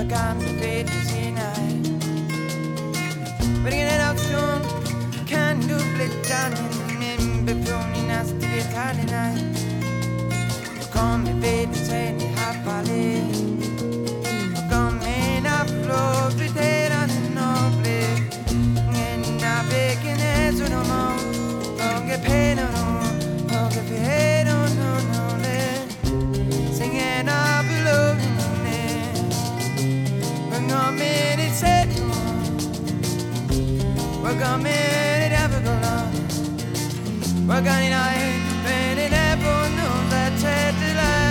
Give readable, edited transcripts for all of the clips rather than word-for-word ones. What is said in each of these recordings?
kan bevæge sin ej. Bringen it out soon, kan du blive done in befruning as the guitar night. Kom med vedtagen i hapale, kom med en aflås, vi taler den ople. En af væggen er så nummer, og er pæne nu, og er pæne nu, sing en af belovene, kom med et sæt, kom med et appelgård, kom i dig, men en appel nu, der tæt til dig.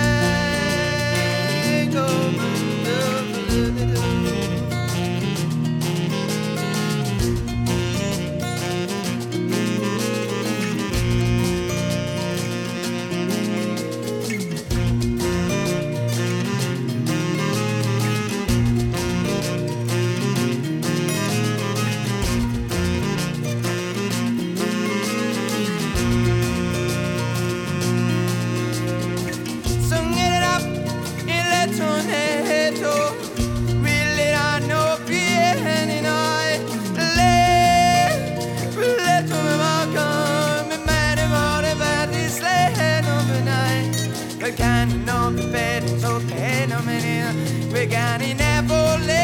Kan nå bevæge så kan nå men vi kan i Napoli.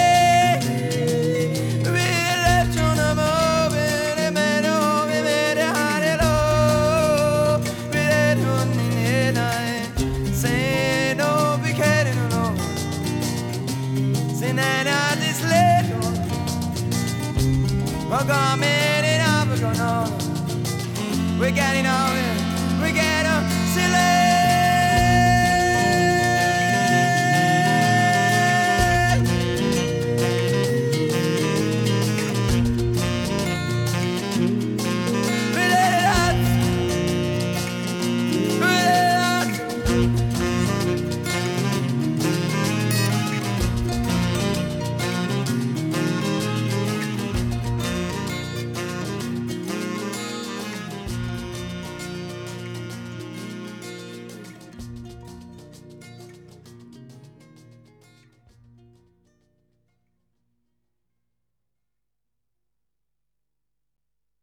Vi left on a move men oh vi ved det har det lov. Vi let hun i night. Say no vi kan det nu. Say na this little. We're coming in up we got it all.